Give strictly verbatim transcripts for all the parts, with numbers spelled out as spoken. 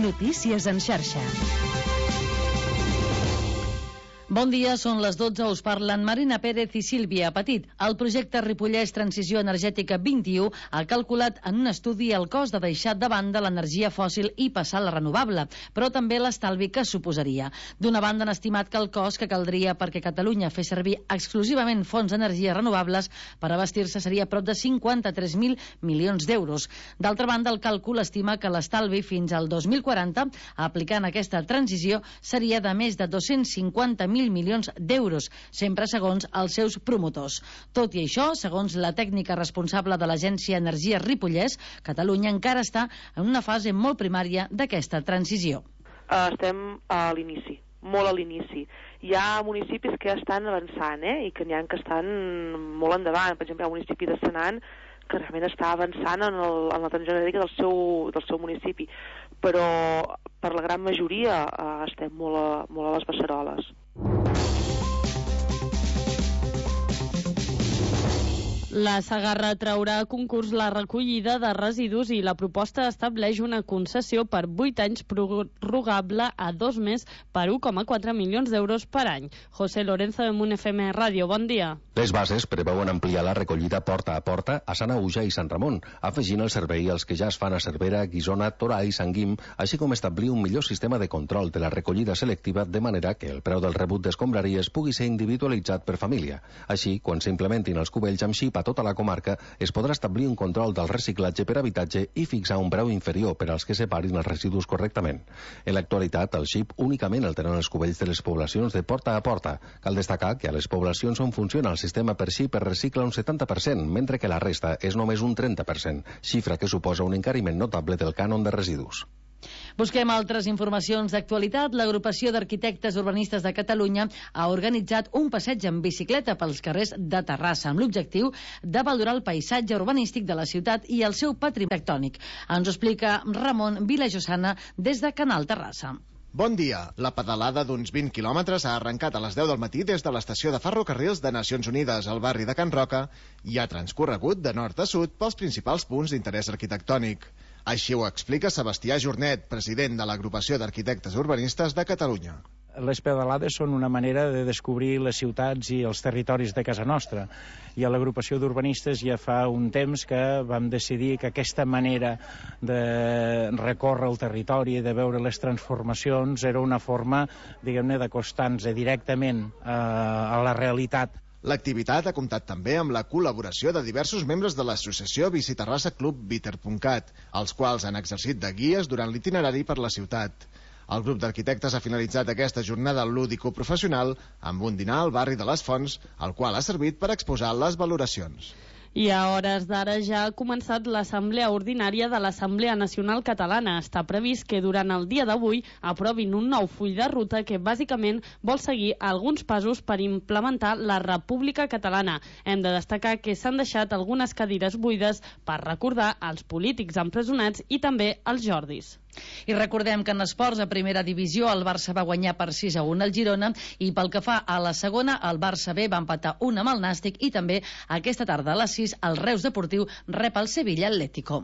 Notícies en xarxa. Bon dia, són les dotze, us parlen Marina Pérez i Sílvia Petit. El projecte Ripollès Transició Energètica vint i u ha calculat en un estudi el cost de deixar de banda l'energia fòssil i passar a la renovable, però també l'estalvi que suposaria. D'una banda han estimat que el cost que caldria perquè Catalunya fes servir exclusivament fonts d'energies renovables per abastir-se seria prop de cinquanta-tres mil milions d'euros. D'altra banda, el càlcul estima que l'estalvi fins al dos mil quaranta, aplicant aquesta transició, seria de més de dos-cents cinquanta mil milions d'euros, sempre segons els seus promotors. Tot i això, segons la tècnica responsable de l'Agència Energia Ripollès, Catalunya encara està en una fase molt primària d'aquesta transició. Estem a l'inici, molt a l'inici. Hi ha municipis que estan avançant, eh? I que n'hi ha que estan molt endavant. Per exemple, hi ha un municipi de Senan que realment està avançant en, el, en la transició energètica del seu, del seu municipi, però per la gran majoria eh, estem molt a, molt a les beceroles. La Segarra traurà a concurs la recollida de residus i la proposta estableix una concessió per vuit anys prorrogable a dos més per un coma quatre milions d'euros per any. José Lorenzo de Munt F M Ràdio, bon dia. Les bases preveuen ampliar la recollida porta a porta a Sant Auja i Sant Ramon, afegint el servei als que ja es fan a Cervera, Guissona, Torà i Sant Guim, així com establir un millor sistema de control de la recollida selectiva de manera que el preu del rebut d'escombraries pugui ser individualitzat per família. Així, quan s'implementin els cubells amb xip a tota la comarca, es podrà establir un control del reciclatge per habitatge i fixar un preu inferior per als que separin els residus correctament. En l'actualitat, el xip únicament el tenen els cubells de les poblacions de porta a porta. Cal destacar que a les poblacions on funciona el sistema per xip es recicla un setanta per cent, mentre que la resta és només un trenta per cent, xifra que suposa un encariment notable del cànon de residus. Busquem altres informacions d'actualitat. L'Agrupació d'Arquitectes Urbanistes de Catalunya ha organitzat un passeig en bicicleta pels carrers de Terrassa amb l'objectiu de valorar el paisatge urbanístic de la ciutat i el seu patrimoni tectònic. Ens ho explica Ramon Vilajosana des de Canal Terrassa. Bon dia. La pedalada d'uns vint quilòmetres ha arrencat a les deu del matí des de l'estació de ferrocarrils de Nacions Unides al barri de Can Roca i ha transcorregut de nord a sud pels principals punts d'interès arquitectònic. Així ho explica Sebastià Jornet, president de l'Agrupació d'Arquitectes Urbanistes de Catalunya. Les pedalades són una manera de descobrir les ciutats i els territoris de casa nostra. I a l'agrupació d'urbanistes ja fa un temps que vam decidir que aquesta manera de recórrer el territori i de veure les transformacions era una forma, diguem-ne, d'acostar-nos directament a la realitat. L'activitat ha comptat també amb la col·laboració de diversos membres de l'associació Biciterrassa Club Biter.cat, els quals han exercit de guies durant l'itinerari per la ciutat. El grup d'arquitectes ha finalitzat aquesta jornada lúdico-professional amb un dinar al barri de les Fonts, el qual ha servit per exposar les valoracions. I a hores d'ara ja ha començat l'Assemblea Ordinària de l'Assemblea Nacional Catalana. Està previst que durant el dia d'avui aprovin un nou full de ruta que bàsicament vol seguir alguns passos per implementar la República Catalana. Hem de destacar que s'han deixat algunes cadires buides per recordar els polítics empresonats i també els Jordis. I recordem que en esports a primera divisió el Barça va guanyar per sis a un al Girona i pel que fa a la segona el Barça B va empatar un amb el Nàstic i també aquesta tarda a les sis el Reus Deportiu rep el Sevilla Atlético.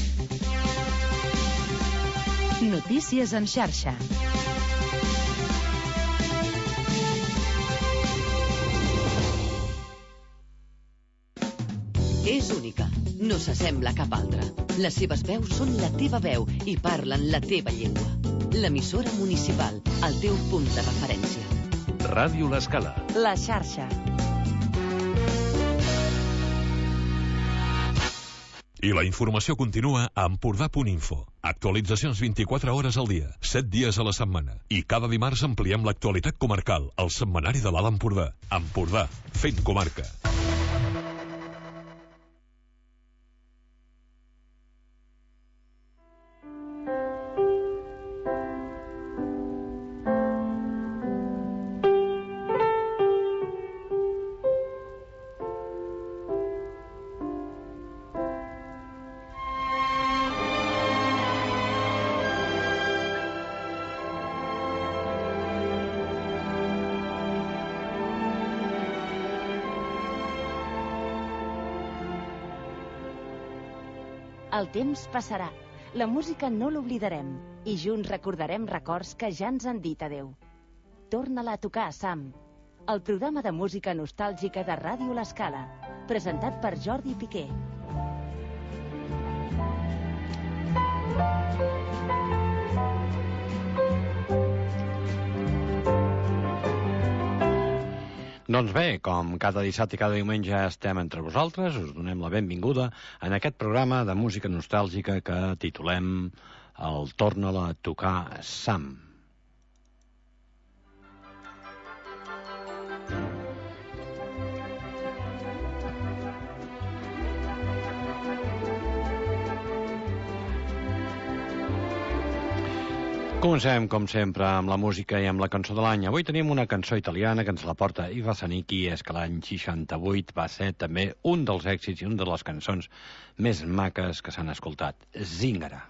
Notícies en xarxa. És única, no s'assembla a cap altra. Les seves veus són la teva veu i parlen la teva llengua. L'emissora municipal, el teu punt de referència. Ràdio L'Escala. La xarxa. I la informació continua a Empordà punt info. Actualitzacions vint-i-quatre hores al dia, set dies a la setmana. I cada dimarts ampliem l'actualitat comarcal, el setmanari de l'Alt Empordà. Empordà, fent comarca. El temps passarà. La música no l'oblidarem i junts recordarem records que ja ens han dit adeu. Torna-la a tocar, Sam. El programa de música nostàlgica de Ràdio L'Escala, presentat per Jordi Piqué. Doncs bé, com cada dissabte i cada diumenge estem entre vosaltres, us donem la benvinguda en aquest programa de música nostàlgica que titulem El Torna-la a tocar, Sam. Comencem, com sempre, amb la música i amb la cançó de l'any. Avui tenim una cançó italiana que ens la porta Iva Zanicchi, és que l'any seixanta-vuit va ser també un dels èxits i una de les cançons més maques que s'han escoltat, Zingara.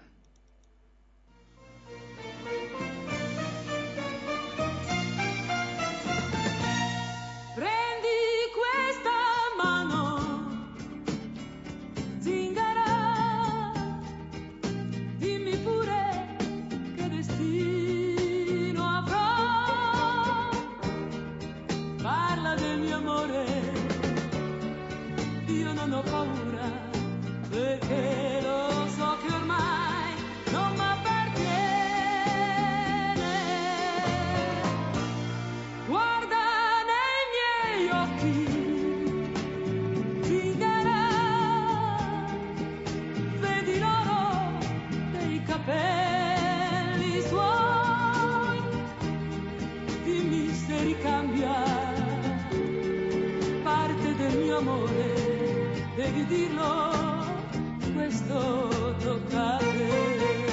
Devi dirlo, questo tocca a te.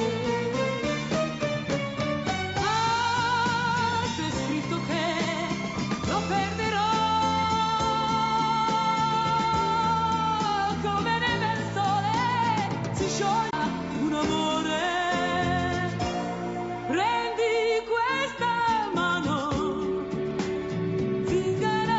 Ah, c'è scritto che lo perderò, come neve al sole si scioglie un amore. Prendi questa mano, zingara.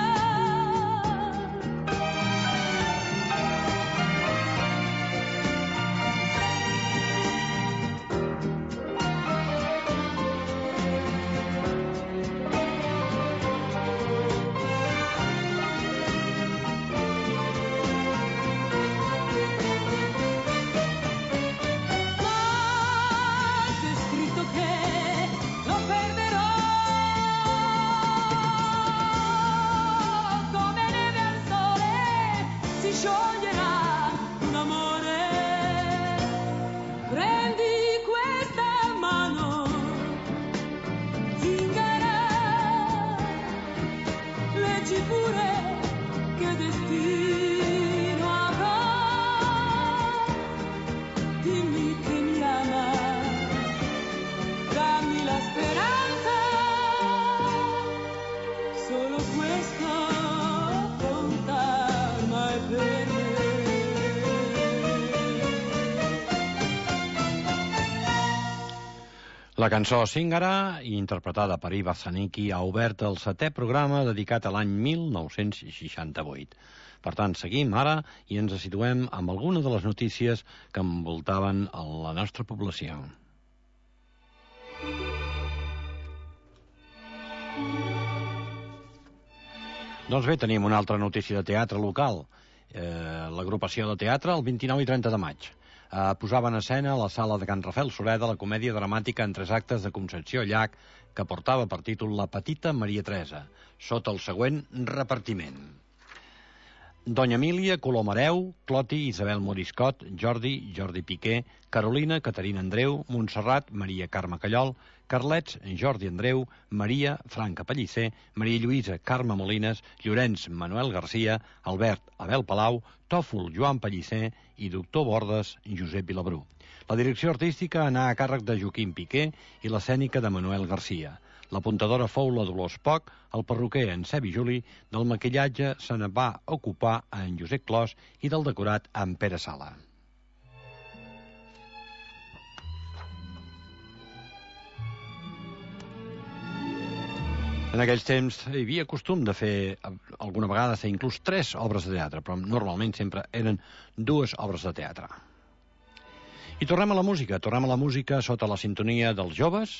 La cançó Zingara, interpretada per Iva Zanicchi, ha obert el setè programa dedicat a l'any mil nou-cents seixanta-vuit. Per tant, seguim ara i ens situem amb algunes de les notícies que envoltaven a la nostra població. Doncs bé, tenim una altra notícia de teatre local. Eh, L'agrupació de teatre el vint-i-nou i trenta de maig. Eh, posava en escena a la sala de Can Rafael Sureda la comèdia dramàtica en tres actes de Concepció Llach que portava per títol La petita Maria Teresa, sota el següent repartiment. Doña Emília Colomareu, Cloti, Isabel Moriscot, Jordi, Jordi Piqué, Carolina, Caterina Andreu, Montserrat, Maria Carme Callol, Carlets, Jordi Andreu, Maria, Franca Pellicer, Maria Lluïsa, Carme Molines, Llorenç, Manuel Garcia, Albert, Abel Palau, Tòfol, Joan Pellicer i Doctor Bordes, Josep Vilabrú. La direcció artística anà a càrrec de Joaquim Piqué i l'escènica de Manuel Garcia. L'apuntadora fou la Dolors Poch, el perruquer en Sebi Juli, del maquillatge se ne va ocupar en Josep Clos i del decorat en Pere Sala. En aquells temps hi havia costum de fer, alguna vegada, fer inclús tres obres de teatre, però normalment sempre eren dues obres de teatre. I tornem a la música, tornem a la música sota la sintonia dels joves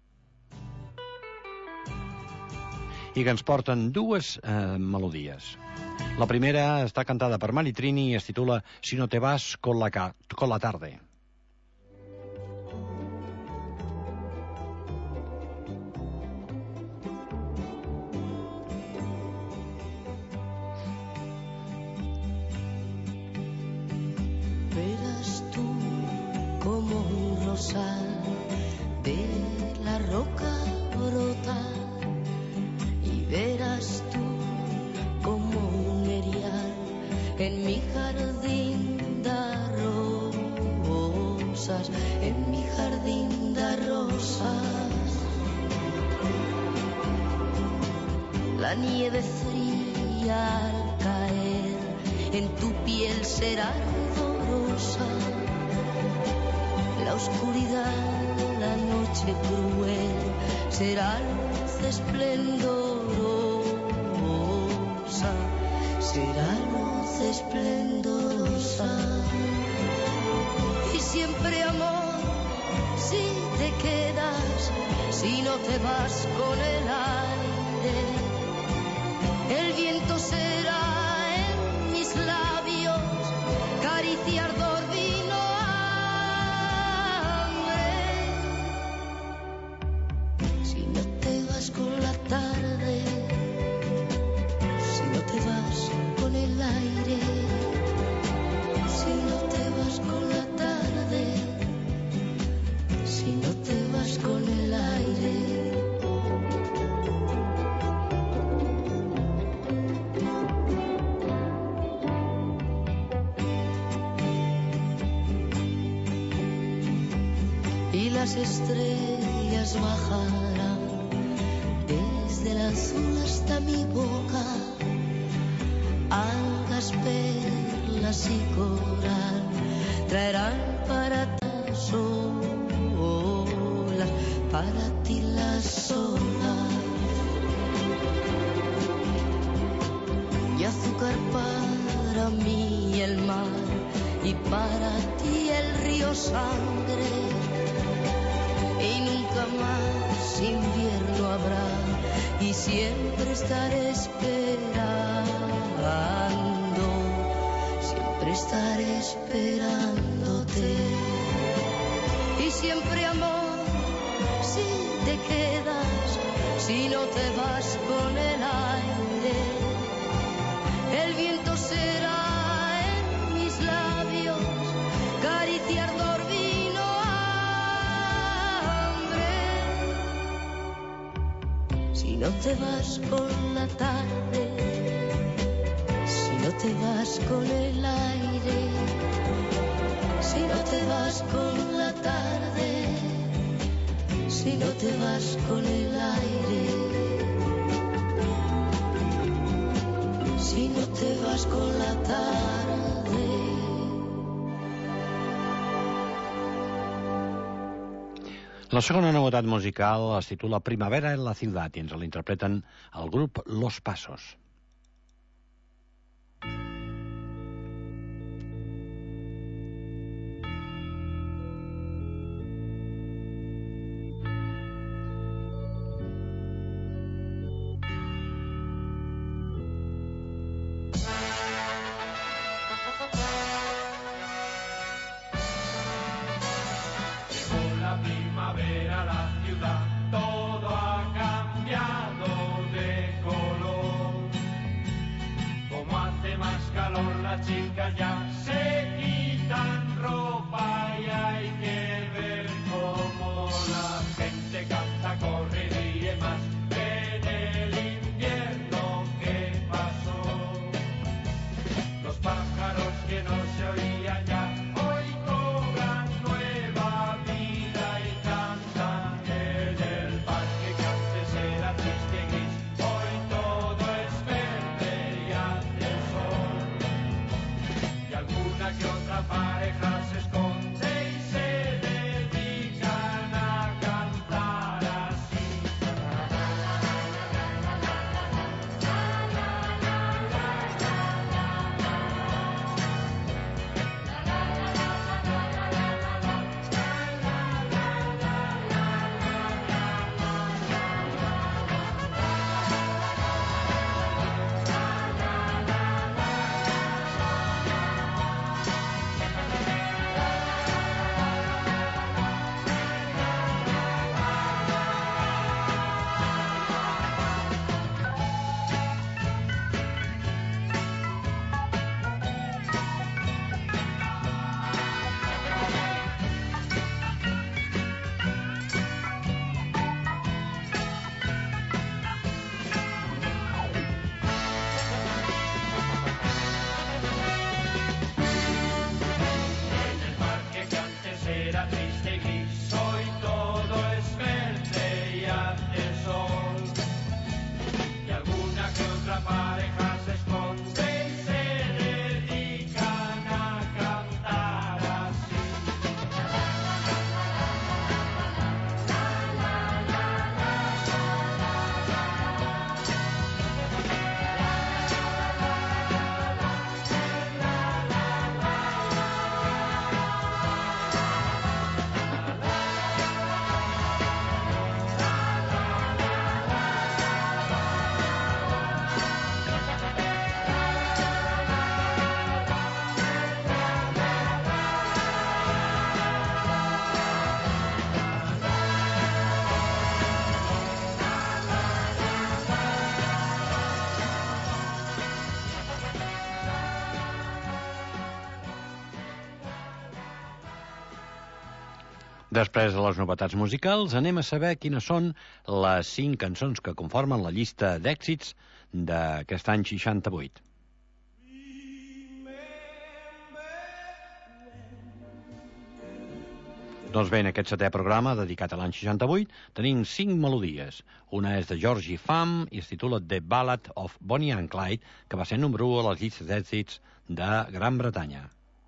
i que ens porten dues eh, melodies. La primera està cantada per Mari Trini i es titula Si no te vas con la, ca con la tarde. Verás tú como un rosal de la roca brota y verás tú como un erial en mi jardín da rosas, en mi jardín da rosas. La nieve fría al caer en tu piel será ardorosa, la oscuridad, la noche cruel será luz esplendorosa, será luz esplendorosa. Y siempre amor, si te quedas, si no te vas con el aire, el viento será en mis labios, caricia, ardor, vino, hambre. Si no te vas con la tarde, si no te vas con el aire, si no te vas con la tarde, si no te vas con el aire. Y las estrellas bajarán desde el azul hasta mi boca, algas, perlas y coral traerán para ti las olas, para ti las olas, y azúcar para mí el mar y para ti el río sangre. Y nunca más invierno habrá y siempre estaré esperando, siempre estaré esperándote. Y siempre amor, si te quedas, si no te vas con el aire, el viento será en mis labios, caricia, ardor, vino, si no te vas con la tarde, si no te vas con el aire, si no te vas con la tarde, si no te vas con el aire, si no te vas con la tarde. La segona novetat musical es titula Primavera en la ciutat i ens l'interpreten el grup Los Pasos. Y Després de les novetats musicals, anem a saber quines són les cinc cançons que conformen la llista d'èxits d'aquest any seixanta-vuit. Doncs bé, en aquest setè programa, dedicat a l'any seixanta-vuit, tenim cinc melodies. Una és de Georgie Fam i es titula The Ballad of Bonnie and Clyde, que va ser número u a les llistes d'èxits de Gran Bretanya.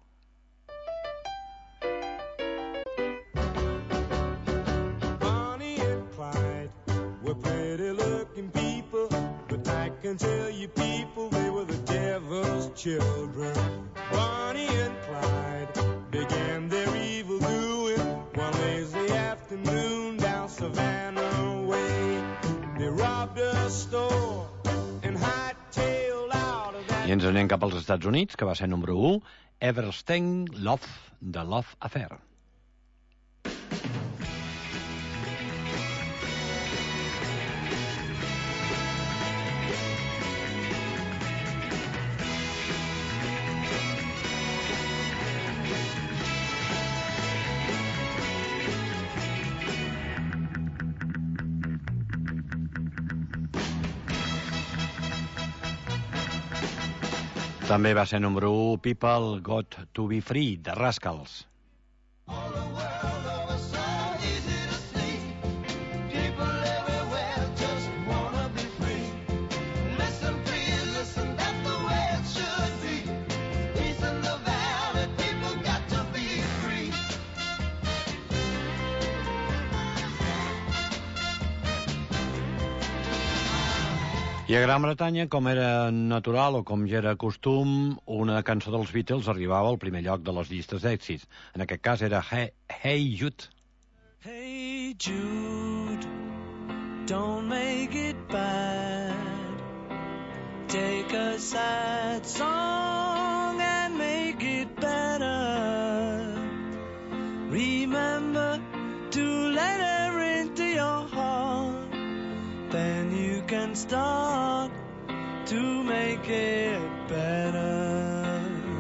Bonnie and Clyde were pretty looking people, but I can tell you people, they were the devil's children. Bonnie and Clyde began their evil doing one lazy afternoon down Savannah Way. They robbed a store and hightailed out of that. I ens anem cap als Estats Units, que va ser número u, Everstein Love, de Love Affair. També va ser número u People Got to Be Free, de Rascals. I a Gran Bretanya, com era natural o com ja era costum, una cançó dels Beatles arribava al primer lloc de les llistes d'èxits. En aquest cas era Hey, hey Jude. Hey Jude, don't make it bad. Take a sad song and make it better. Remember to let her into your heart. Then you can start to make it better.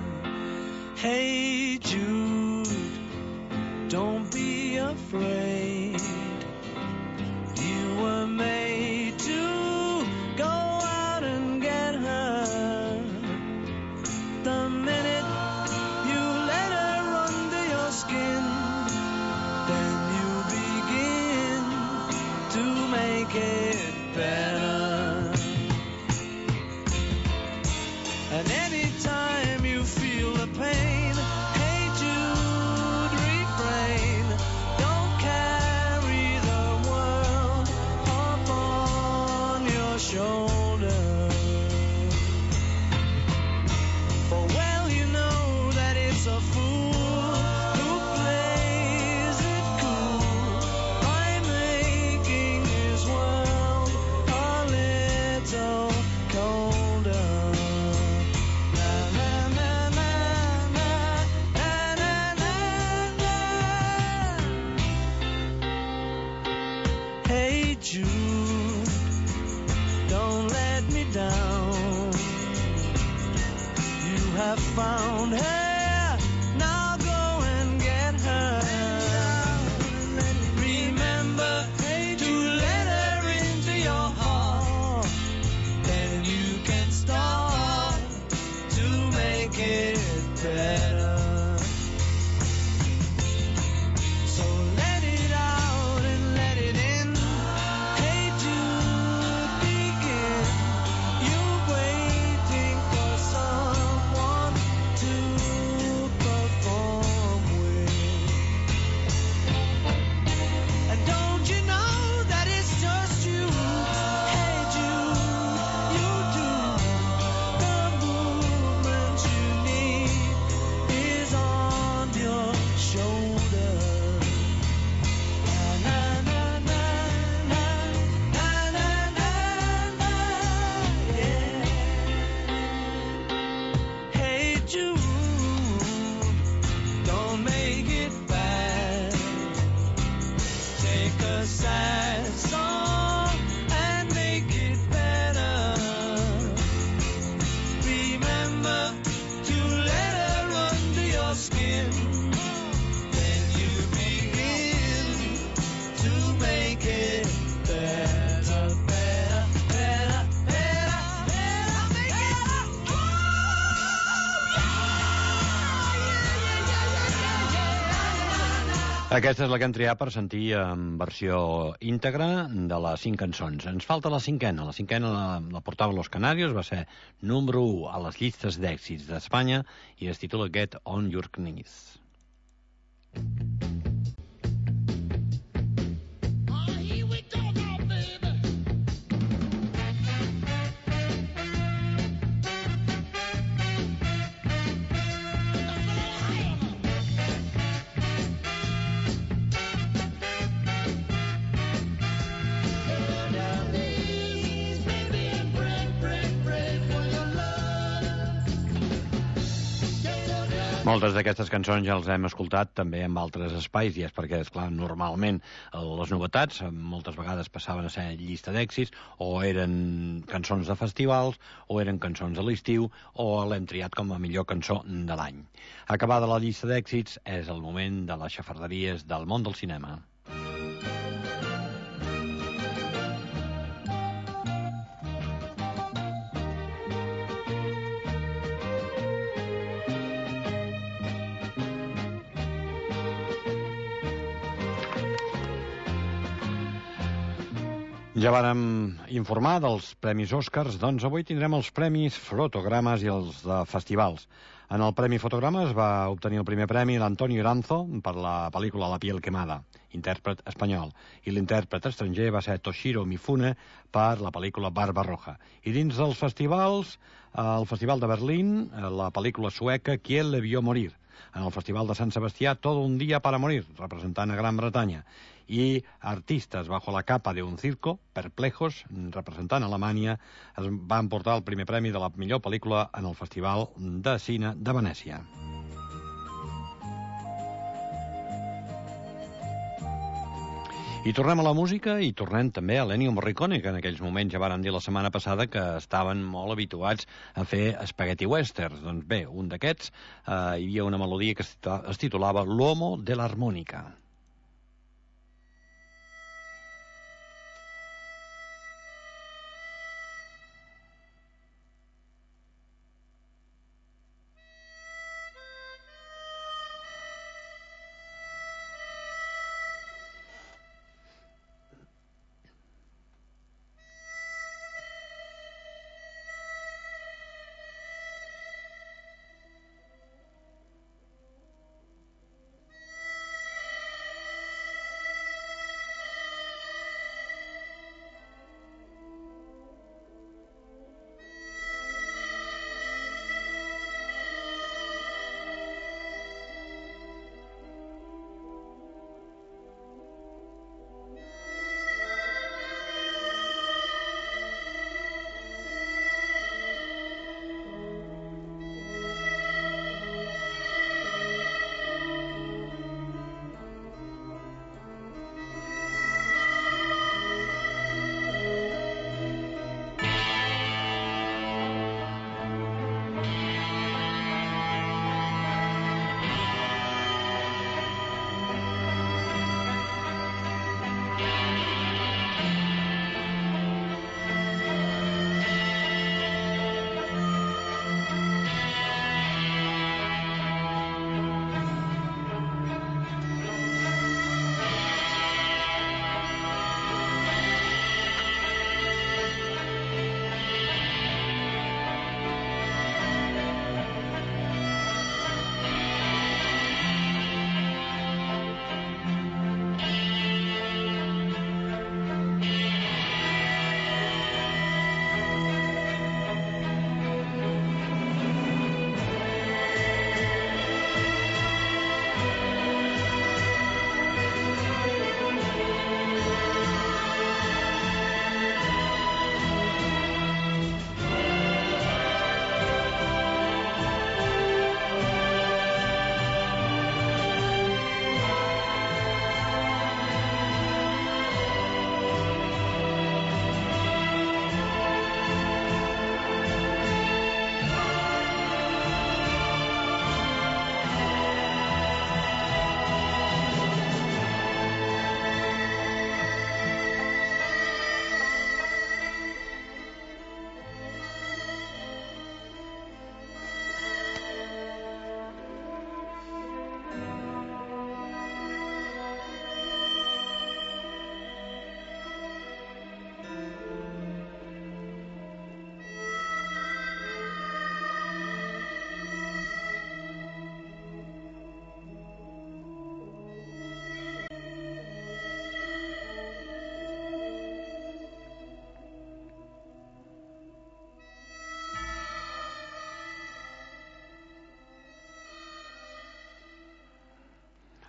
Hey Jude, don't be afraid. You were made to go out and get her. The minute you let her under your skin, then you begin to make it better. And anytime you feel the pain, hey Jude, refrain. Don't carry the world upon your shoulder. For well you know that it's a fool who plays it cool by making his world a little colder. Na, na, na, na, na, na, na, na, na. Hey Jude, don't let me down. You have found her, now go and get her. Remember to let her into your heart. Then you can start to make it better. So let it out and let it in. Hey Jude, begin. You're waiting for someone to Aquesta és la que hem triat per sentir en versió íntegra de les cinc cançons. Ens falta la cinquena. La cinquena la, la portava Los Canarios, va ser número u a les llistes d'èxits d'Espanya i es titula Get on Your Knees. Moltes d'aquestes cançons ja les hem escoltat també en altres espais, i és perquè, esclar, normalment les novetats moltes vegades passaven a ser llista d'èxits, o eren cançons de festivals, o eren cançons de l'estiu, o l'hem triat com a millor cançó de l'any. Acabada la llista d'èxits, és el moment de les xafarderies del món del cinema. Ja vàrem informar dels Premis Oscars, doncs avui tindrem els Premis Fotogrames i els de festivals. En el Premi Fotogrames va obtenir el primer premi l'Antonio Iranzo per la pel·lícula La piel quemada, intèrpret espanyol, i l'intèrpret estranger va ser Toshiro Mifune per la pel·lícula Barbarroja. I dins dels festivals, el Festival de Berlín, la pel·lícula sueca Qui le vio morir. En el Festival de Sant Sebastià, Todo un día para morir, representant a Gran Bretanya. I Artistes bajo la capa de un circo, Perplejos, representant a Alemanya, es va emportar el primer premi de la millor pel·lícula en el Festival de Cine de Venècia. I tornem a la música i tornem també a l'Ennio Morricone, que en aquells moments ja vàrem dir la setmana passada que estaven molt habituats a fer spaghetti westerns. Doncs bé, un d'aquests eh, hi havia una melodia que es titulava L'uomo de l'armònica.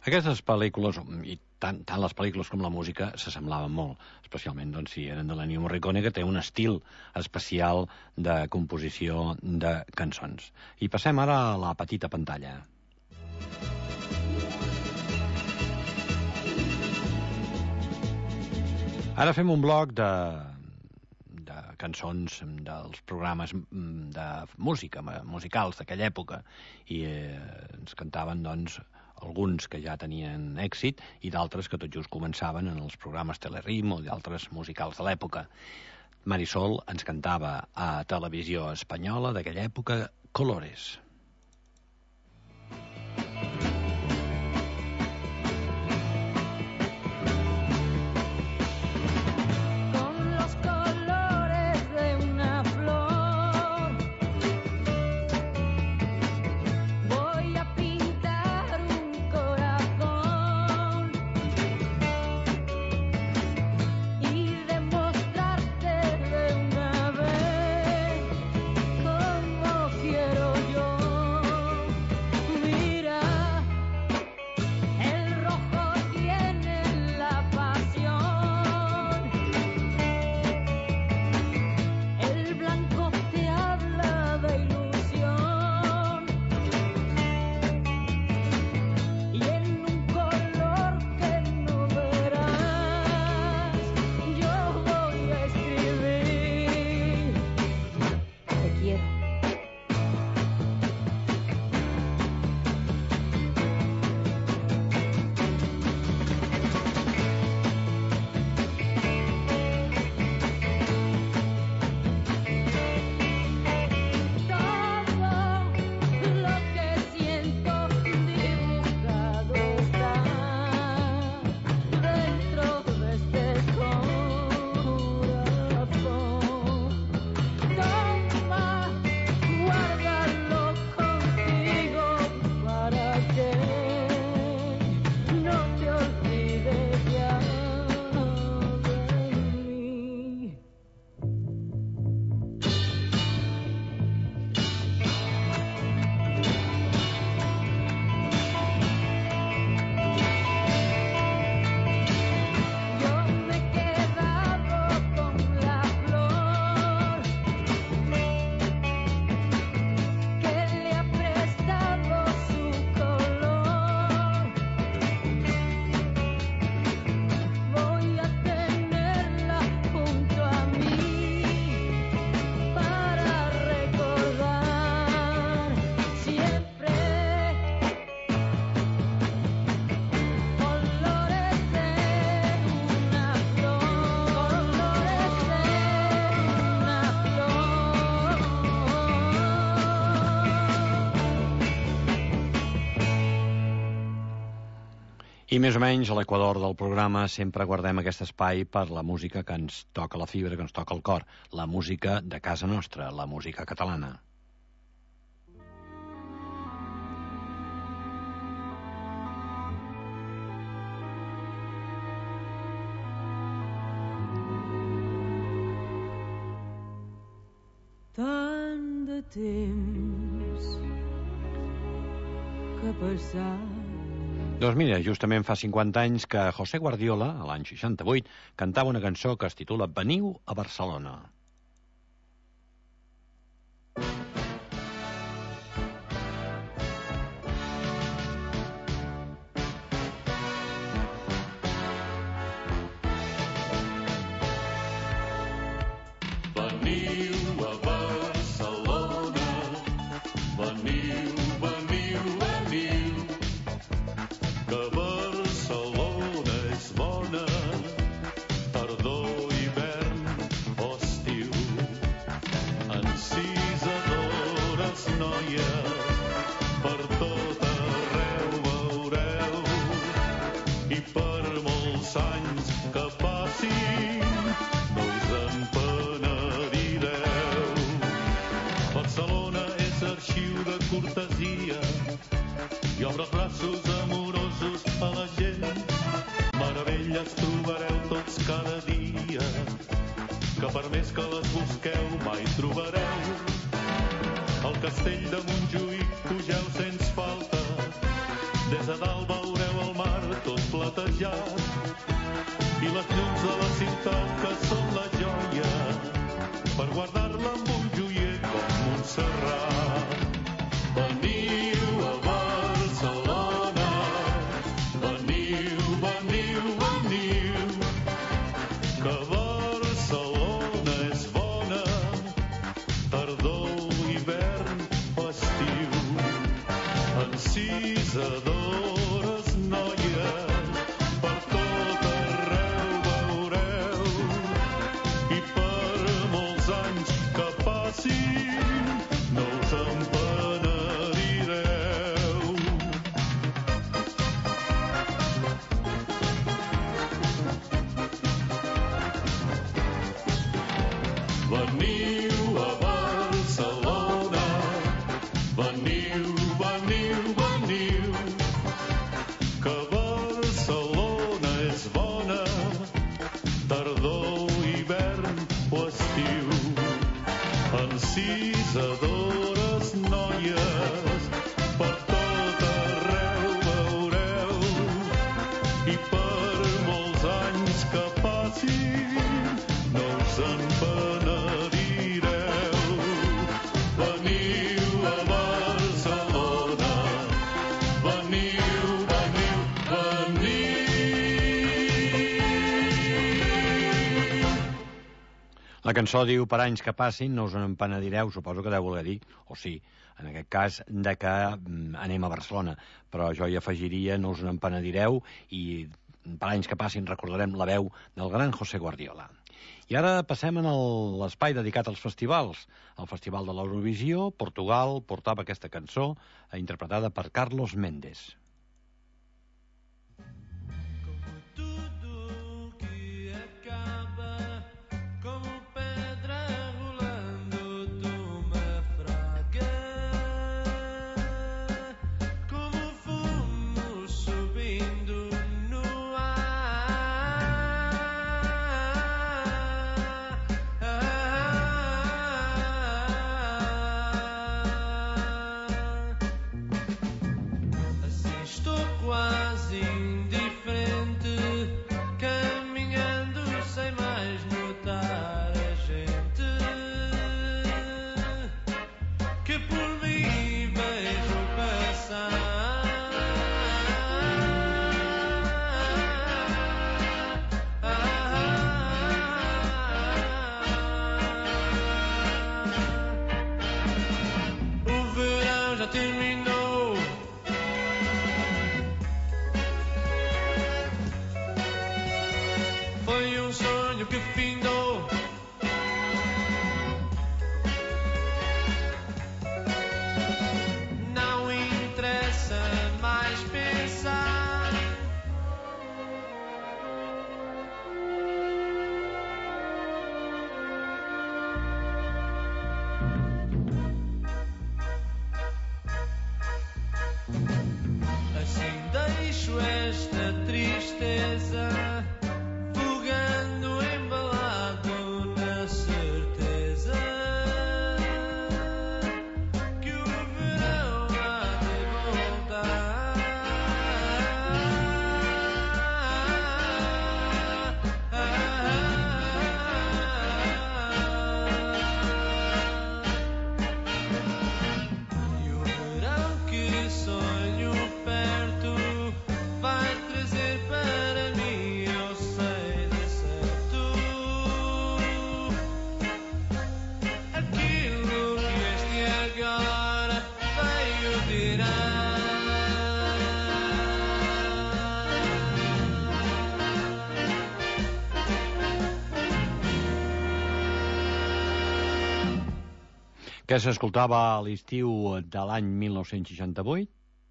Aquestes pel·lícules, i tant, tant les pel·lícules com la música, s'assemblaven molt, especialment doncs, si eren de l'Ennio Morricone, que té un estil especial de composició de cançons. I passem ara a la petita pantalla. Ara fem un bloc de, de cançons dels programes de música, musicals d'aquella època, i eh, ens cantaven, doncs, alguns que ja tenien èxit i d'altres que tot just començaven en els programes Telerim o d'altres musicals de l'època. Marisol ens cantava a Televisió Espanyola d'aquella època Colores. I més o menys a l'equador del programa sempre guardem aquest espai per la música que ens toca la fibra, que ens toca el cor, la música de casa nostra, la música catalana. Tant de temps que ha passat. Doncs mira, justament fa cinquanta anys que José Guardiola, a l'any seixanta-vuit, cantava una cançó que es titula Veniu a Barcelona. Veniu a Barcelona, veniu, veniu, veniu, que Barcelona és bona, tardor, hivern o estiu. Encisadores, noies, per tot arreu veureu, i per molts anys que passin no us en penedireu. Barcelona és arxiu de cortesia i obre els braços amorosos a la gent. Meravelles trobareu tots cada dia, que per més que les busqueu mai trobareu. Al castell de Montjuïc pugeu sens falta, Des de dalt veureu el mar tot platejat i les llums de la ciutat que són la joia per guardar-la amb un joier com Montserrat. Veniu a Barcelona, veniu, veniu, veniu, que Barcelona és bona, tardor, hivern o estiu. Encisadores, noies, per tot arreu veureu, i per molts anys que passin no us en penedireu. Veniu a Barcelona, veniu, veniu, veniu, que Barcelona és bona, tardor, hivern o estiu. Encisadores, noies, per tot arreu veureu, i per molts anys que passin no us en penedireu. Veniu a Barcelona, veniu, veniu, veniu. La cançó diu per anys que passin no us en penedireu, suposo que deu voler dir, o sí, en aquest cas, de que mm, anem a Barcelona, però jo hi afegiria no us en penedireu i per anys que passin recordarem la veu del gran José Guardiola. I ara passem en el- l'espai dedicat als festivals. El Festival de l'Eurovisió, Portugal, portava aquesta cançó eh, interpretada per Carlos Méndez. Que acaba como pedra rolando toma fraga, como fumo subindo no ar. Assim estou quase indiferente, caminhando sem mais notar a gente que por mim vejo passar. O verão já terminou. Foi um sonho que findou. Não interessa mais pensar. Assim deixo esta tristeza vogando embalado na certeza que o verão há de voltar. E o verão que sonho perto vai trazer para mim, eu sei de certo, aquilo que este agora veio tirar. Què s'escoltava a l'estiu de l'any mil nou-cents seixanta-vuit?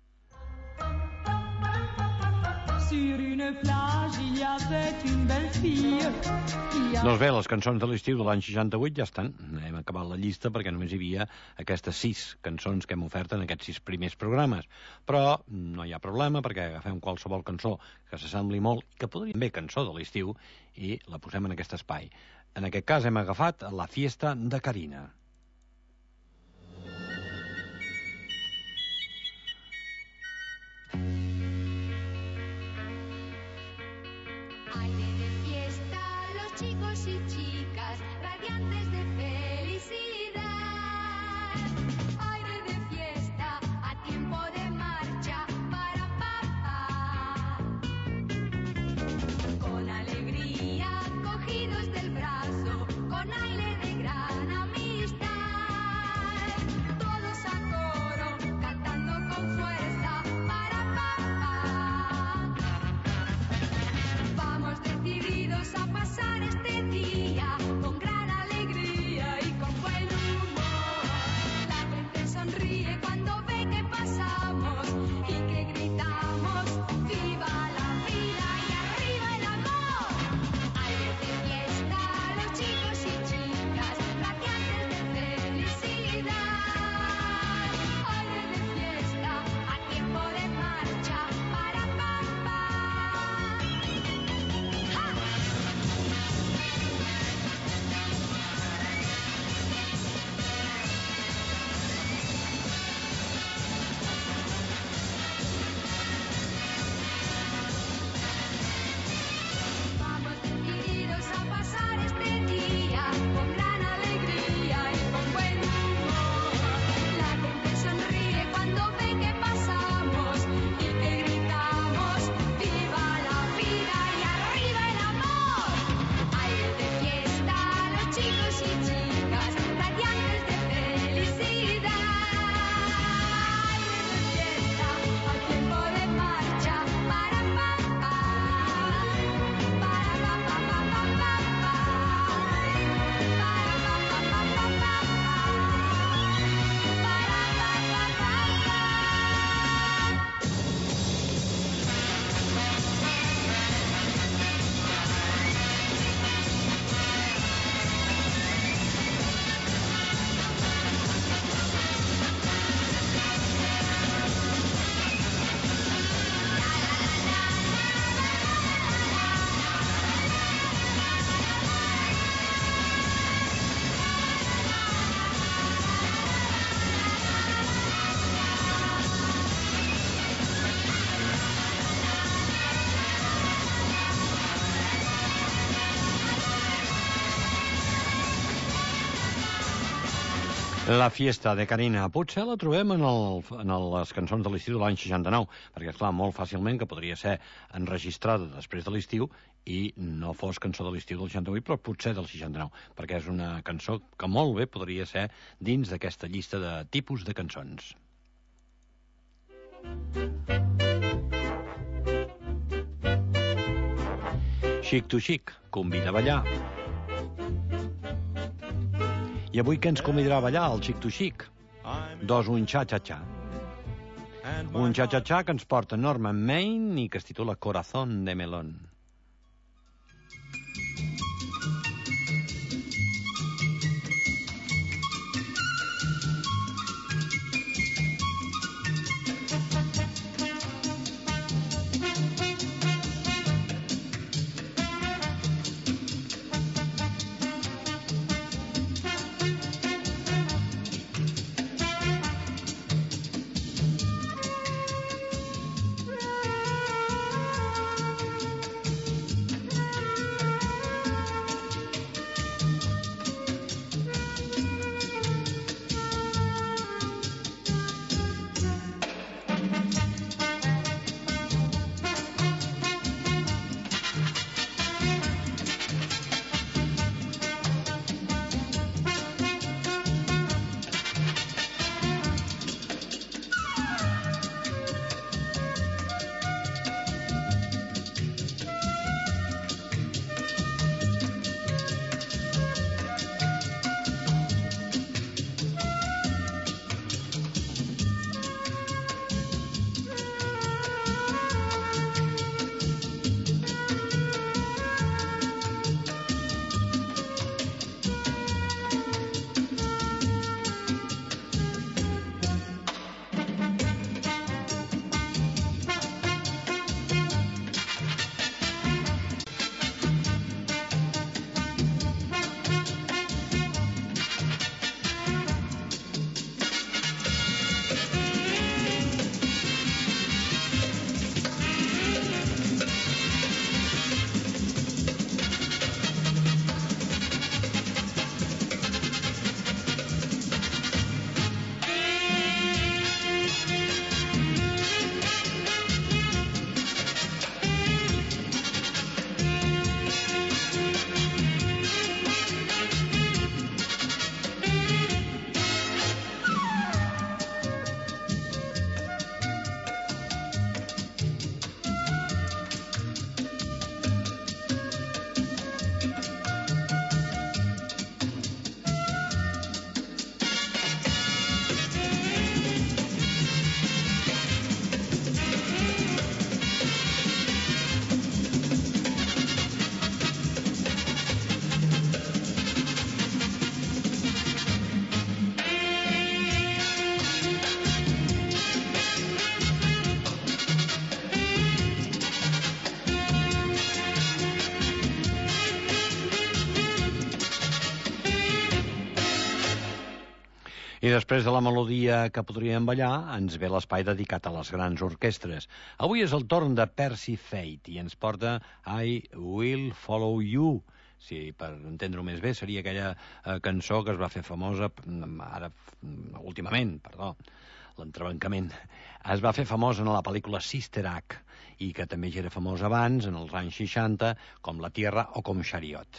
Sur une plage, il y avait une belle fille qui a... Doncs bé, les cançons de l'estiu de l'any seixanta-vuit ja estan. Hem acabat la llista perquè només hi havia aquestes sis cançons que hem ofert en aquests sis primers programes. Però no hi ha problema perquè agafem qualsevol cançó que s'assembli molt i que podria ser cançó de l'estiu i la posem en aquest espai. En aquest cas hem agafat La Fiesta de Carina. y chicas radiantes de felicidad. Aire de fiesta, a tiempo de marcha para papá. Con alegría, cogidos del brazo, con aire de gran amistad. Todos a coro, cantando con fuerza para papá. Vamos decididos a pasar este día con gran alegría y con buen humor. La gente sonríe cuando ve que pasamos y que gritamos ¡viva la vida y arriba el amor! Aire de fiesta, los chicos y chicas radiantes de felicidad. Aire de fiesta, a tiempo de marcha para papá. Vamos decididos a pasar este día con gran alegría y con buen humor. La gente sonríe cuando ve que pasamos y que gritamos ¡viva la vida y arriba el amor! Aire de fiesta, los chicos y chicas radiantes de felicidad. Aire de fiesta, a tiempo de marcha para papá. Para papá, papá, papá. Para papá, papá, papá. La fiesta de Carina potser la trobem en, el, en el, les cançons de l'estiu de l'any seixanta-nou, perquè, esclar, molt fàcilment que podria ser enregistrada després de l'estiu i no fos cançó de l'estiu del seixanta-vuit, però potser del seixanta-nou, perquè és una cançó que molt bé podria ser dins d'aquesta llista de tipus de cançons. Chic to Chic, convida a ballar. I avui què ens convidarà a ballar el Chic to Chic? Doncs un cha-cha-cha. Un cha-cha-cha que ens porta Norman Maine i que es titula Corazón de Melón. I després de la melodia que podríem ballar, ens ve l'espai dedicat a les grans orquestres. Avui és el torn de Percy Fate i ens porta I Will Follow You. Sí, per entendre-ho més bé, seria aquella eh, cançó que es va fer famosa ara, últimament, perdó, l'entrebancament. Es va fer famosa en la pel·lícula Sister Act i que també ja era famosa abans, en els anys seixanta, com La Tierra o com Chariot.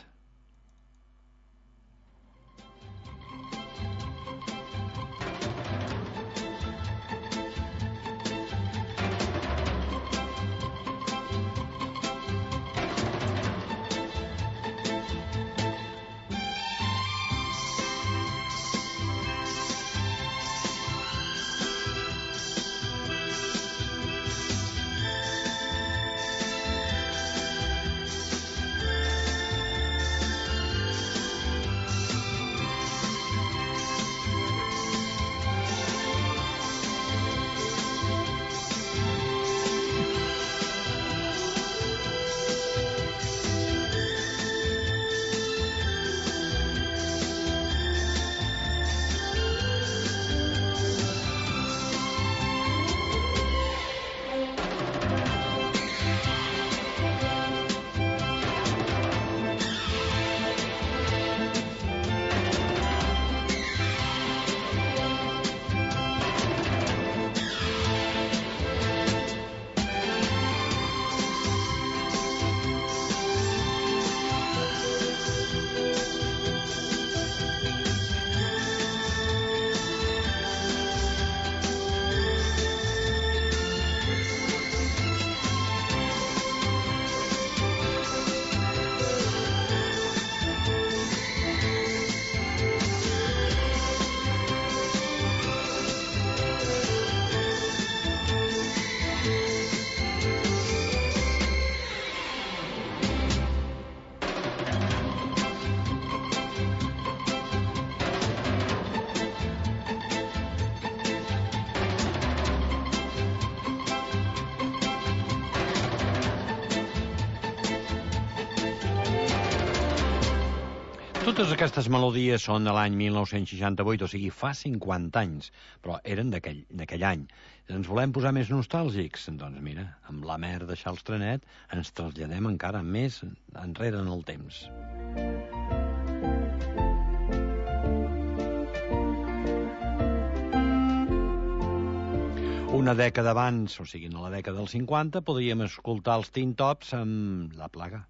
Totes aquestes melodies són de l'any mil nou-cents seixanta-vuit, o sigui, fa cinquanta anys, però eren d'aquell any. Ens volem posar més nostàlgics? Doncs mira, amb la mer de Charles Trenet ens traslladem encara més enrere en el temps. Una dècada abans, o sigui, en la dècada dels cinquanta, podríem escoltar els Tin Tops amb La Plaga.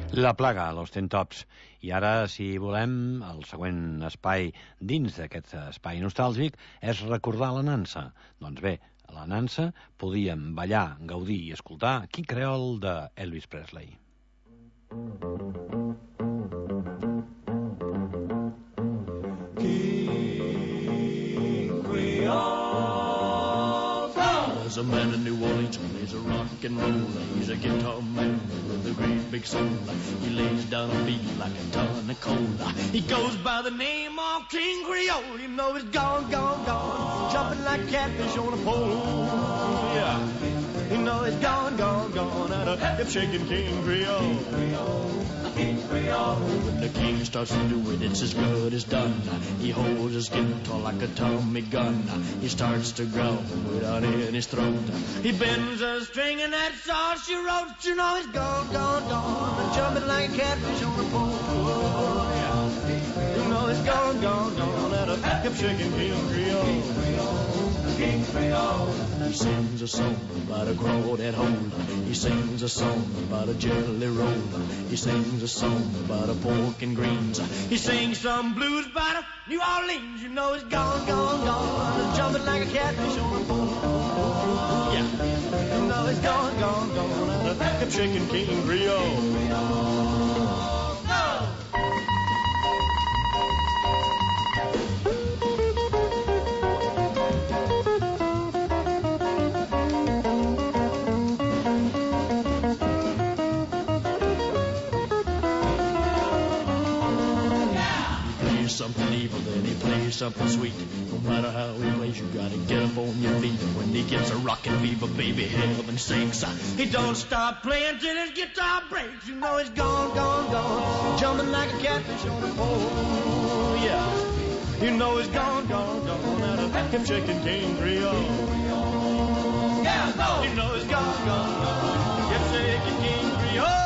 La plaga, los Ten Tops. I ara, si volem, el següent espai dins d'aquest espai nostàlgic és recordar la nansa. Doncs bé, a la nansa podíem ballar, gaudir i escoltar King Creole de Elvis Presley. King Creole. There's a man in New Orleans, he's a rock and roller. He's a guitar man with a great big soul. He lays down a beat like a ton of cola. He goes by the name of King Creole. You know he's gone, gone, gone, jumping like catfish on a pole. Yeah, you know he's gone, gone, gone, out of hip shaking King Creole. King Creole. When the king starts to do it, it's as good as done. He holds his guitar like a Tommy gun. He starts to growl without in his throat. He bends a string and that's all she wrote. You know he's gone, gone, gone, jumping like a catfish on a pole. Oh, yeah. You know he's gone, gone, gone, out of hip shaking King Creole. King Creole. He sings a song about a crawdad hole. He sings a song about a jelly roll. He sings a song about a pork and greens. He sings some blues about a New Orleans. You know he's gone, gone, gone, jumping like a catfish on a pole. Yeah, you know he's gone, gone, gone, out of hip shaking King Creole. Go! Something evil, then he plays something sweet. No matter how he plays, you gotta get up on your feet. When he gets a rockin' fever, baby, heaven sinks. He don't stop playing till his guitar breaks. You know he's gone, gone, gone, jumping like a catfish on a pole. Yeah, you know he's gone, gone, gone, out of hip shaking King Creole. Yeah, go. You know he's gone, gone, gone, hip shaking King Creole.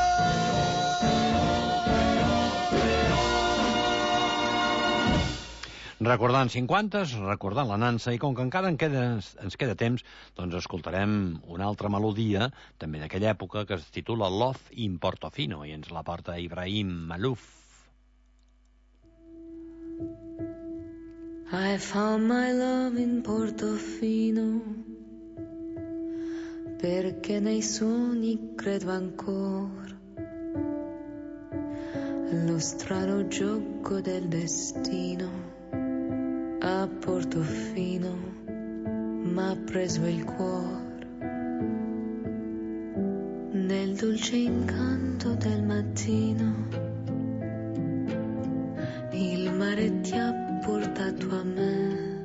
Recordant cinquantes, recordant la nansa, i com que encara en queda, ens queda temps, doncs escoltarem una altra melodia, també d'aquella època, que es titula Love in Portofino, i ens la porta Ibrahim Malouf. I found my love in Portofino, perché nei sogni credo ancora. Lo strano gioco del destino a Portofino m'ha preso il cuore. Nel dolce incanto del mattino il mare ti ha portato a me.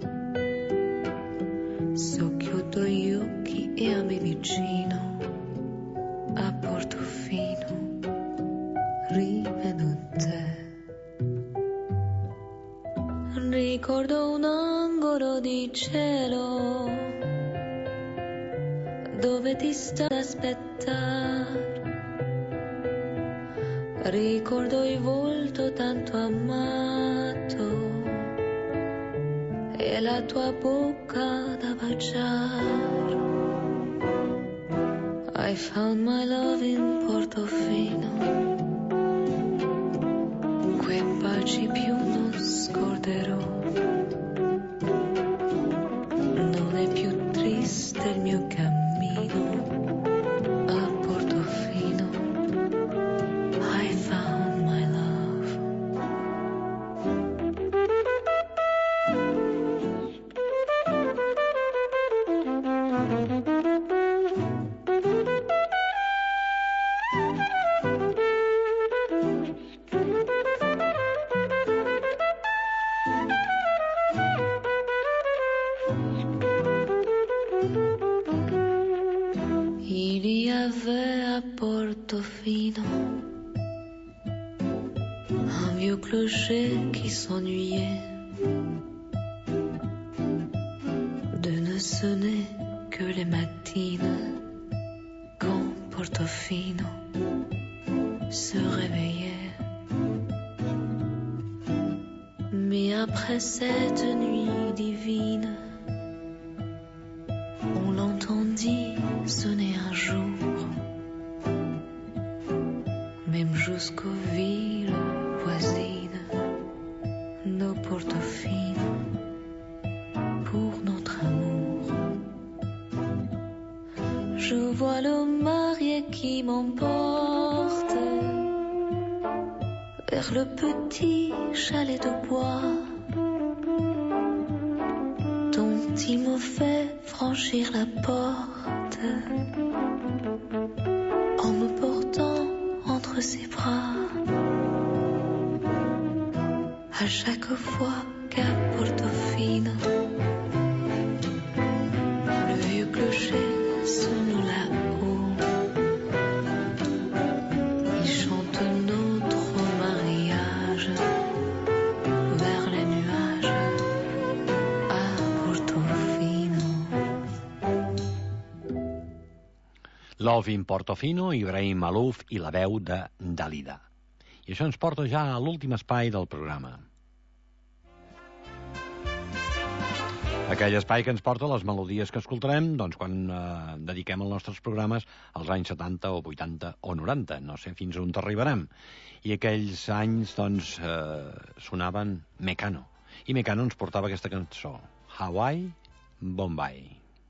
Socchiudo gli occhi e a me vicino a Portofino rivedo te. Ricordo un angolo di cielo dove ti sto ad aspettare. Ricordo il volto tanto amato e la tua bocca da baciare. I found my love in Portofino. Quei baci più non scorderò. Non è più triste il mio cammino a Portofino. I found my love. Portofino, un vieux clocher qui s'ennuyait de ne sonner que les matines quand Portofino se réveillait. Mais après cette nuit divine, on l'entendit sonner un jour. Même Moscoville voisine de Portofino pour notre amour. Je vois le marié qui m'emporte vers le petit chalet de bois dont il me fait franchir la porte en me portant entre ses bras. À chaque fois qu'à Portofino le vieux clocher sonne là-haut, il chante notre mariage vers les nuages à Portofino. Love in Portofino, Ibrahim Alouf i la veu de Dalida. I això ens porta ja a l'últim espai del programa. Aquell espai que ens porta les melodies que escoltarem doncs, quan eh, dediquem els nostres programes als anys setanta o vuitanta o noranta. No sé fins on arribarem. I aquells anys doncs, eh, sonaven Mecano. I Mecano ens portava aquesta cançó, Hawaii, Bombay.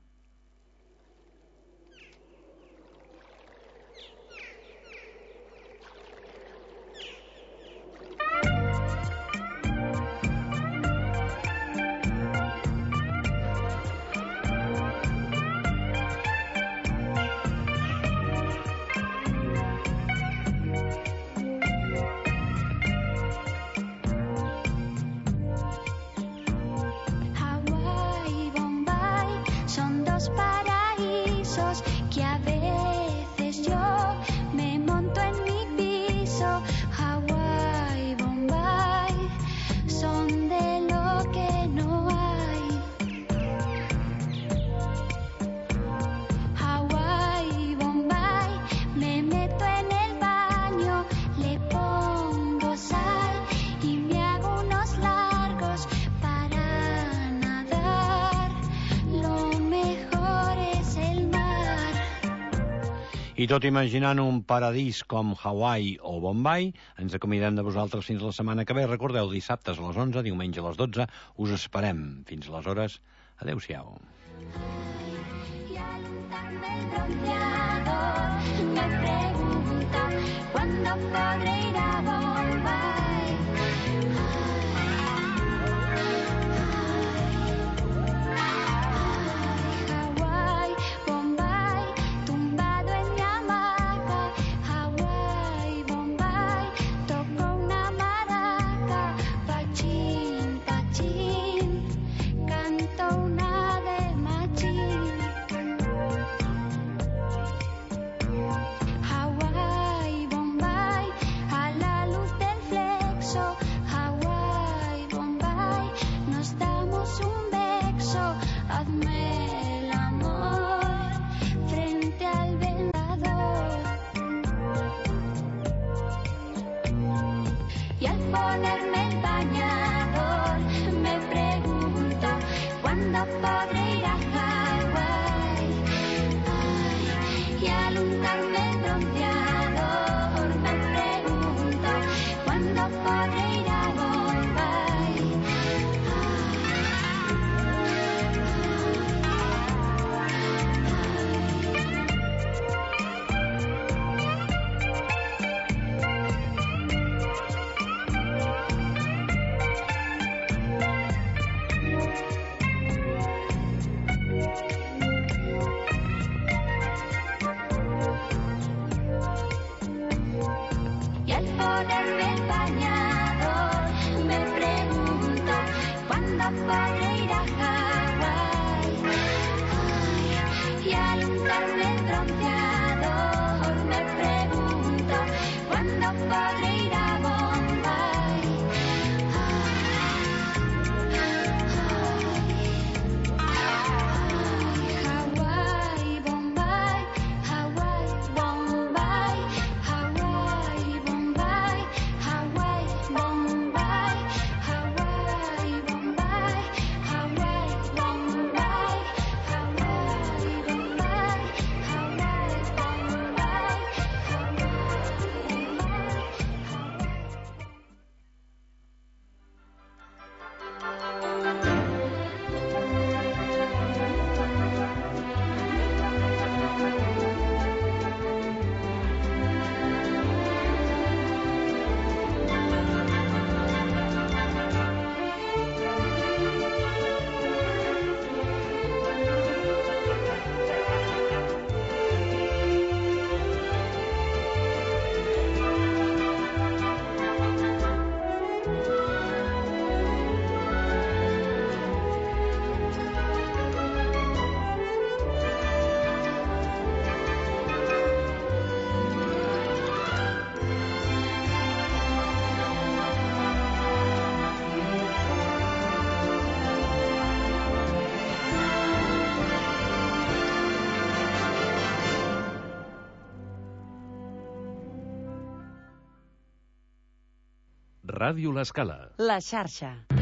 I tot imaginant un paradís com Hawaii o Bombay, ens acomiadem de vosaltres fins la setmana que ve. Recordeu, dissabtes a les onze, diumenge a les dotze, us esperem. Fins aleshores, adeu-siau. Me pregunto cuándo podré ir a Bombay. Hawaii, Bombay, tumbado en mi hamaca. Hawaii, Bombay, toco una maraca. Pachín, pachín, canto una de machín. Hawaii, Bombay, a la luz del flexo. Hawaii, Bombay, nos damos un beso. Hazme el amor frente al velador. Y al ponerme el bañador me pregunto cuándo podré ir a Hawaii. Ay, y al untarme el bronceador me pregunto cuándo podré ir a Bombay. Y al ponerme el bañador me pregunto cuándo podré ir a Hawaii. Ay, y al untarme el bronceador me pregunto cuándo podré ir a Bombay. Hawaii, Bombay, Hawaii, Bombay, Hawaii, Bombay, Hawaii, Bombay, Hawaii, Bombay, Hawaii, Bombay, Hawaii, Bombay, Hawaii, Ràdio L'Escala. La xarxa.